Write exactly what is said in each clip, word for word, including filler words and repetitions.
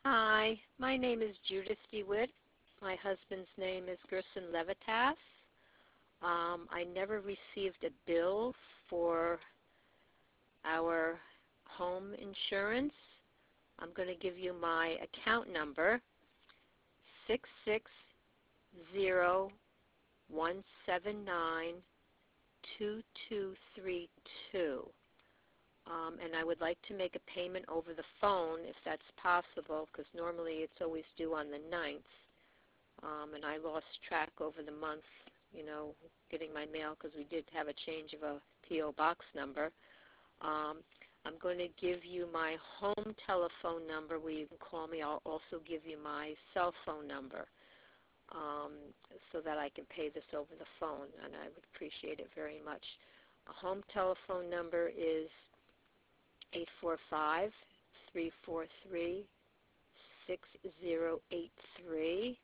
Hi, my name is Judith DeWitt. My husband's name is Gerson Levitas. Um, I never received a bill for our home insurance. I'm going to give you my account number, six six zero one seven nine two two three two. Um, and I would like to make a payment over the phone if that's possible, because normally it's always due on the ninth. Um, and I lost track over the month, you know, getting my mail, because we did have a change of a P O box number. Um, I'm going to give you my home telephone number where you can call me. I'll also give you my cell phone number um, so that I can pay this over the phone, and I would appreciate it very much. A home telephone number is eight four five, three four three, six zero eight three.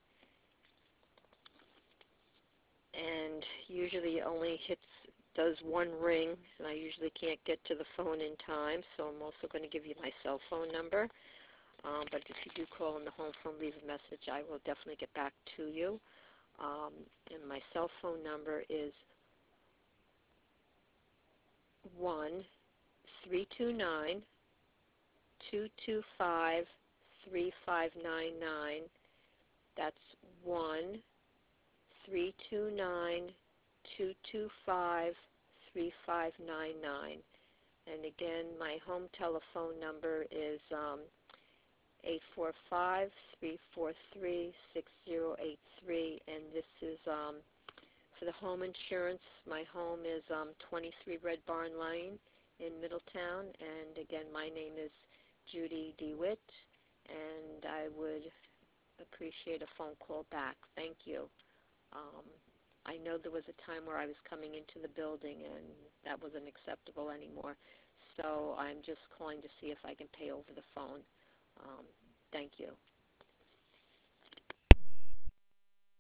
And usually it only hits, does one ring, and I usually can't get to the phone in time, so I'm also going to give you my cell phone number. Um, but if you do call on the home phone, leave a message, I will definitely get back to you. Um, and my cell phone number is one three two nine, two two five, three five nine nine. That's one three two nine, two two five, three five nine nine. And again, my home telephone number is um, eight four five, three four three, six zero eight three, and this is um, for the home insurance. My home is um, twenty-three Red Barn Lane in Middletown, and again, my name is Judy DeWitt, and I would appreciate a phone call back. Thank you. Um, I know there was a time where I was coming into the building, and that wasn't acceptable anymore. So I'm just calling to see if I can pay over the phone. Um, thank you.